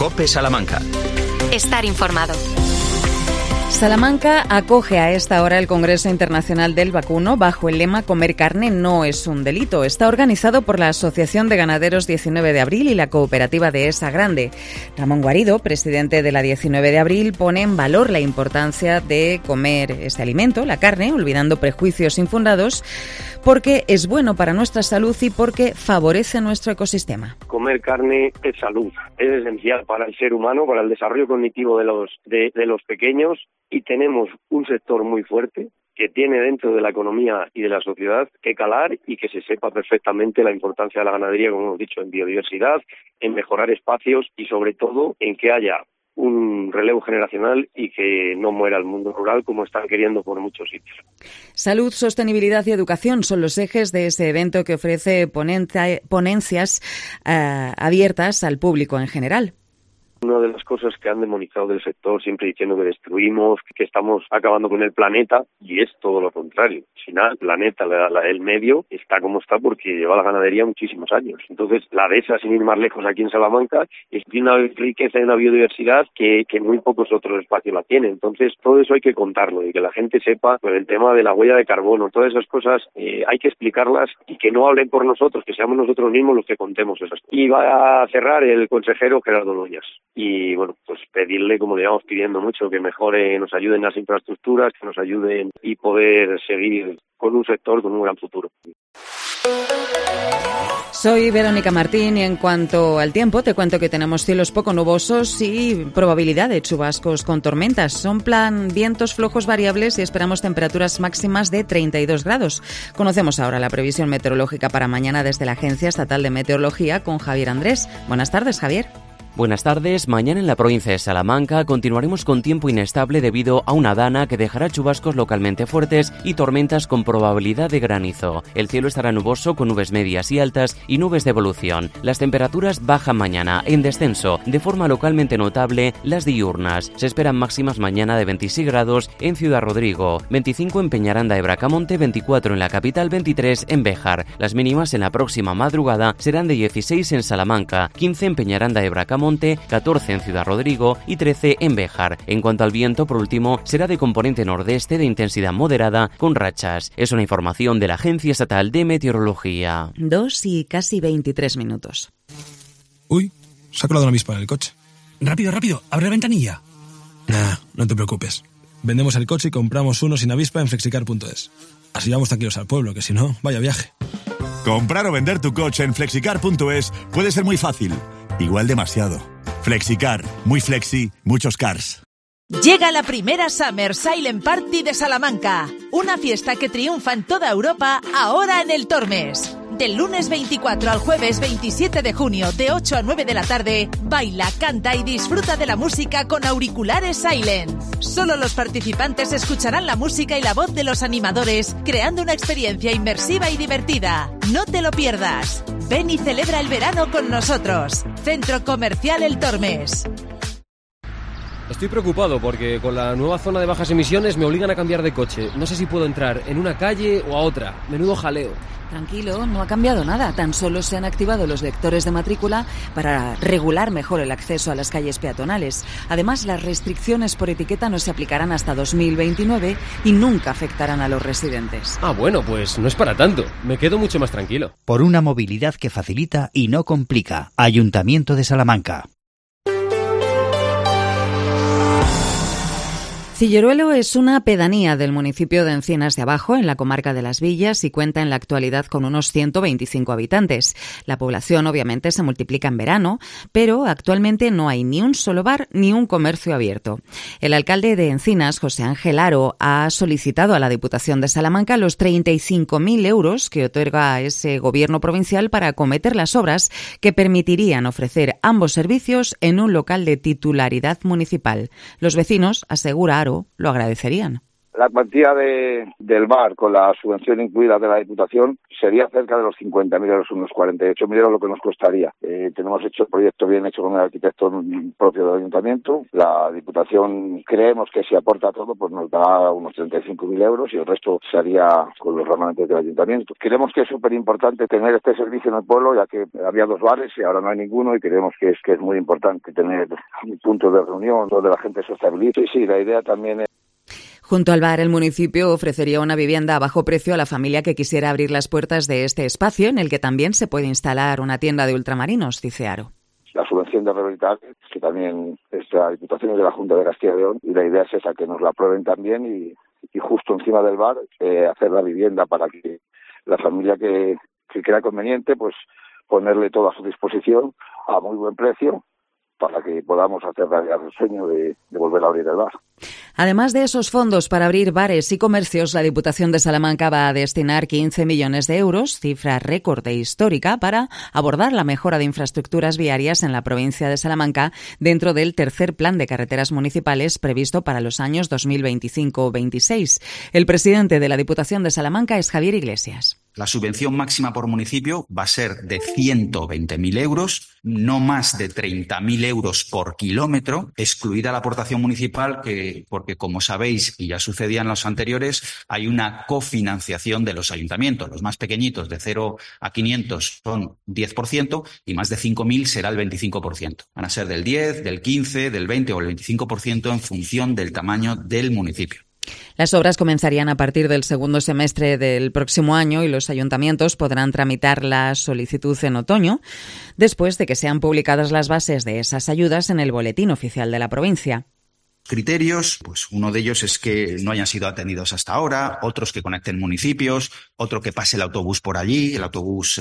COPE Salamanca. Estar informado. Salamanca acoge a esta hora el Congreso Internacional del Vacuno bajo el lema «Comer carne no es un delito». Está organizado por la Asociación de Ganaderos 19 de Abril y la cooperativa Dehesa Grande. Ramón Guarido, presidente de la 19 de Abril, pone en valor la importancia de comer este alimento, la carne, olvidando prejuicios infundados, porque es bueno para nuestra salud y porque favorece nuestro ecosistema. Comer carne es salud, es esencial para el ser humano, para el desarrollo cognitivo de los pequeños, y tenemos un sector muy fuerte que tiene dentro de la economía y de la sociedad que calar y que se sepa perfectamente la importancia de la ganadería, como hemos dicho, en biodiversidad, en mejorar espacios y sobre todo en que haya un relevo generacional y que no muera el mundo rural como están queriendo por muchos sitios. Salud, sostenibilidad y educación son los ejes de ese evento que ofrece ponencias abiertas al público en general. Una de las cosas que han demonizado del sector, siempre diciendo que destruimos, que estamos acabando con el planeta, y es todo lo contrario. Al final, el planeta, el medio, está como está porque lleva la ganadería muchísimos años. Entonces, la dehesa, sin ir más lejos aquí en Salamanca, tiene una riqueza y una biodiversidad que muy pocos otros espacios la tienen. Entonces, todo eso hay que contarlo y que la gente sepa, pues, el tema de la huella de carbono, todas esas cosas hay que explicarlas y que no hablen por nosotros, que seamos nosotros mismos los que contemos esas cosas. Y va a cerrar el consejero Gerardo Loñas. Y bueno, pues pedirle, como le llevamos pidiendo mucho, que mejore, nos ayuden las infraestructuras, que nos ayuden y poder seguir con un sector con un gran futuro. Soy Verónica Martín y en cuanto al tiempo te cuento que tenemos cielos poco nubosos y probabilidad de chubascos con tormentas. Son vientos flojos variables y esperamos temperaturas máximas de 32 grados. Conocemos ahora la previsión meteorológica para mañana desde la Agencia Estatal de Meteorología con Javier Andrés. Buenas tardes, Javier. Buenas tardes. Mañana en la provincia de Salamanca continuaremos con tiempo inestable debido a una dana que dejará chubascos localmente fuertes y tormentas con probabilidad de granizo. El cielo estará nuboso con nubes medias y altas y nubes de evolución. Las temperaturas bajan mañana en descenso, de forma localmente notable las diurnas. Se esperan máximas mañana de 26 grados en Ciudad Rodrigo, 25 en Peñaranda de Bracamonte, 24 en la capital, 23 en Béjar. Las mínimas en la próxima madrugada serán de 16 en Salamanca, 15 en Peñaranda de Bracamonte, 14 en Ciudad Rodrigo y 13 en Béjar. En cuanto al viento, por último, será de componente nordeste de intensidad moderada con rachas. Es una información de la Agencia Estatal de Meteorología. 2 y casi 23 minutos. Uy, se ha colado una avispa en el coche. Rápido, abre la ventanilla. Nah, no te preocupes. Vendemos el coche y compramos uno sin avispa en flexicar.es. Así vamos tranquilos al pueblo, que si no, vaya viaje. Comprar o vender tu coche en flexicar.es puede ser muy fácil. Igual demasiado. Flexicar. Muy flexi, muchos cars. Llega la primera Summer Silent Party de Salamanca. Una fiesta que triunfa en toda Europa, ahora en el Tormes. Del lunes 24 al jueves 27 de junio, de 8 a 9 de la tarde, baila, canta y disfruta de la música con auriculares Silent. Solo los participantes escucharán la música y la voz de los animadores, creando una experiencia inmersiva y divertida. No te lo pierdas. Ven y celebra el verano con nosotros. Centro Comercial El Tormes. Estoy preocupado porque con la nueva zona de bajas emisiones me obligan a cambiar de coche. No sé si puedo entrar en una calle o a otra. Menudo jaleo. Tranquilo, no ha cambiado nada. Tan solo se han activado los lectores de matrícula para regular mejor el acceso a las calles peatonales. Además, las restricciones por etiqueta no se aplicarán hasta 2029 y nunca afectarán a los residentes. Ah, bueno, pues no es para tanto. Me quedo mucho más tranquilo. Por una movilidad que facilita y no complica. Ayuntamiento de Salamanca. Cilleruelo es una pedanía del municipio de Encinas de Abajo, en la comarca de Las Villas, y cuenta en la actualidad con unos 125 habitantes. La población obviamente se multiplica en verano, pero actualmente no hay ni un solo bar ni un comercio abierto. El alcalde de Encinas, José Ángel Haro, ha solicitado a la Diputación de Salamanca los 35.000 euros que otorga ese gobierno provincial para acometer las obras que permitirían ofrecer ambos servicios en un local de titularidad municipal. Los vecinos, asegura Haro, lo agradecerían. La cuantía del bar con la subvención incluida de la Diputación sería cerca de los 50.000 euros, unos 48.000 euros lo que nos costaría. Tenemos hecho el proyecto bien hecho con el arquitecto propio del Ayuntamiento. La Diputación creemos que si aporta todo pues nos da unos 35.000 euros y el resto se haría con los remanentes del Ayuntamiento. Creemos que es súper importante tener este servicio en el pueblo, ya que había 2 bares y ahora no hay ninguno, y creemos que es muy importante tener un punto de reunión donde la gente se estabilice. Y sí, la idea también es... Junto al bar, el municipio ofrecería una vivienda a bajo precio a la familia que quisiera abrir las puertas de este espacio, en el que también se puede instalar una tienda de ultramarinos, dice Aro. La subvención de rehabilitar, que también es de la Diputación y de la Junta de Castilla y León, y la idea es esa, que nos la aprueben también y justo encima del bar hacer la vivienda para que la familia que crea conveniente pues ponerle todo a su disposición a muy buen precio para que podamos hacer realidad el sueño de volver a abrir el bar. Además de esos fondos para abrir bares y comercios, la Diputación de Salamanca va a destinar 15 millones de euros, cifra récord e histórica, para abordar la mejora de infraestructuras viarias en la provincia de Salamanca dentro del tercer plan de carreteras municipales previsto para los años 2025-26. El presidente de la Diputación de Salamanca es Javier Iglesias. La subvención máxima por municipio va a ser de 120.000 euros, no más de 30.000 euros por kilómetro, excluida la aportación municipal, porque como sabéis, y ya sucedía en los anteriores, hay una cofinanciación de los ayuntamientos. Los más pequeñitos, de 0 a 500, son 10% y más de 5.000 será el 25%. Van a ser del 10, del 15, del 20 o el 25% en función del tamaño del municipio. Las obras comenzarían a partir del segundo semestre del próximo año y los ayuntamientos podrán tramitar la solicitud en otoño, después de que sean publicadas las bases de esas ayudas en el Boletín Oficial de la provincia. Criterios, pues uno de ellos es que no hayan sido atendidos hasta ahora, otros que conecten municipios, otro que pase el autobús por allí, el autobús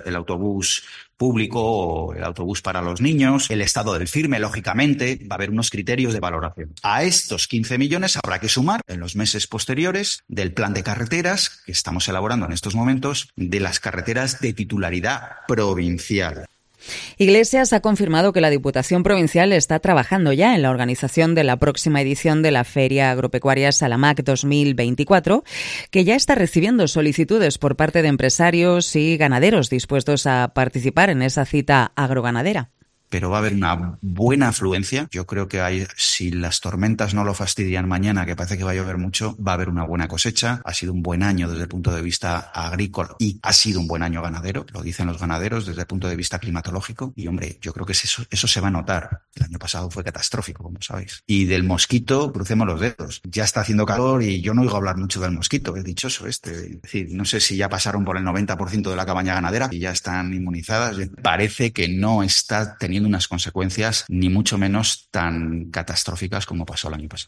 público o el autobús para los niños, el estado del firme, lógicamente, va a haber unos criterios de valoración. A estos 15 millones habrá que sumar en los meses posteriores del plan de carreteras que estamos elaborando en estos momentos, de las carreteras de titularidad provincial. Iglesias ha confirmado que la Diputación Provincial está trabajando ya en la organización de la próxima edición de la Feria Agropecuaria Salamac 2024, que ya está recibiendo solicitudes por parte de empresarios y ganaderos dispuestos a participar en esa cita agroganadera. Pero va a haber una buena afluencia. Yo creo que si las tormentas no lo fastidian mañana, que parece que va a llover mucho, va a haber una buena cosecha. Ha sido un buen año desde el punto de vista agrícola y ha sido un buen año ganadero, lo dicen los ganaderos, desde el punto de vista climatológico. Y hombre, yo creo que eso se va a notar. El año pasado fue catastrófico, como sabéis. Y del mosquito, crucemos los dedos. Ya está haciendo calor y yo no oigo hablar mucho del mosquito, es dichoso este. Es decir, no sé si ya pasaron por el 90% de la cabaña ganadera y ya están inmunizadas. Parece que no está teniendo unas consecuencias ni mucho menos tan catastróficas como pasó el año pasado.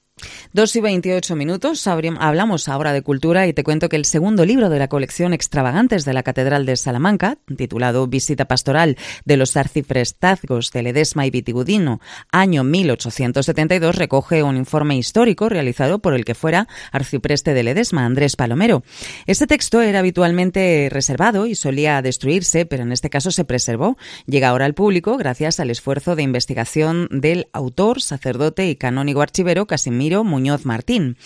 2:28. Hablamos ahora de cultura y te cuento que el segundo libro de la colección Extravagantes de la Catedral de Salamanca, titulado Visita pastoral de los arciprestazgos de Ledesma y Vitigudino, año 1872, recoge un informe histórico realizado por el que fuera arcipreste de Ledesma, Andrés Palomero. Este texto era habitualmente reservado y solía destruirse, pero en este caso se preservó. Llega ahora al público gracias al esfuerzo de investigación del autor, sacerdote y canónigo archivero Casimiro Muñoz Martín.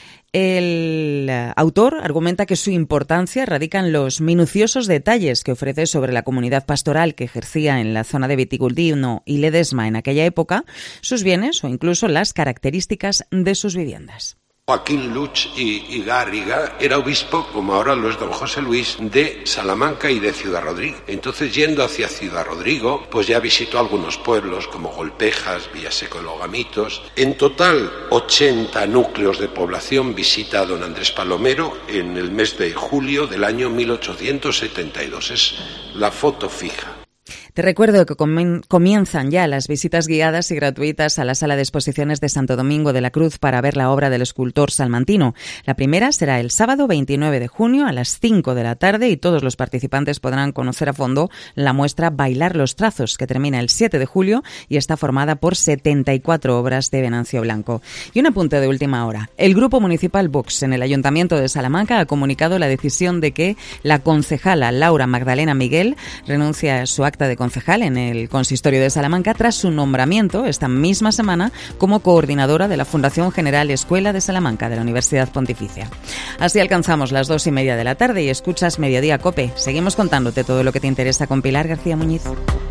El autor argumenta que su importancia radica en los minuciosos detalles que ofrece sobre la comunidad pastoral que ejercía en la zona de Vitigudino y Ledesma en aquella época, sus bienes o incluso las características de sus viviendas. Joaquín Luch y Garriga era obispo, como ahora lo es don José Luis, de Salamanca y de Ciudad Rodrigo. Entonces, yendo hacia Ciudad Rodrigo, pues ya visitó algunos pueblos como Golpejas, Villaseco de Logamitos. En total, 80 núcleos de población visita a don Andrés Palomero en el mes de julio del año 1872. Es la foto fija. Te recuerdo que comienzan ya las visitas guiadas y gratuitas a la Sala de Exposiciones de Santo Domingo de la Cruz para ver la obra del escultor salmantino. La primera será el sábado 29 de junio a las 5 de la tarde y todos los participantes podrán conocer a fondo la muestra Bailar los trazos, que termina el 7 de julio y está formada por 74 obras de Venancio Blanco. Y un apunte de última hora. El Grupo Municipal Vox en el Ayuntamiento de Salamanca ha comunicado la decisión de que la concejala Laura Magdalena Miguel renuncia a su acta de concejala concejal en el Consistorio de Salamanca tras su nombramiento esta misma semana como coordinadora de la Fundación General Escuela de Salamanca de la Universidad Pontificia. Así alcanzamos las 2:30 de la tarde y escuchas Mediodía COPE. Seguimos contándote todo lo que te interesa con Pilar García Muñiz.